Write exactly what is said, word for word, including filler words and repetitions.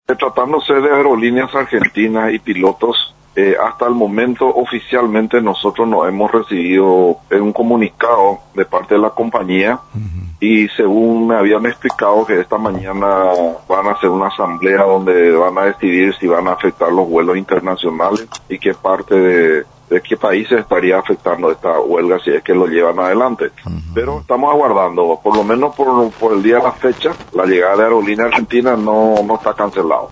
Tratándose de aerolíneas argentinas y pilotos, eh, hasta el momento oficialmente nosotros no hemos recibido un comunicado de parte de la compañía. Uh-huh. Y según me habían explicado que esta mañana van a hacer una asamblea donde van a decidir si van a afectar los vuelos internacionales y qué parte de, de qué países estaría afectando esta huelga si es que lo llevan adelante. Uh-huh. Pero estamos aguardando, por lo menos por, por el día de la fecha, la llegada de Aerolínea Argentina no, no está cancelado.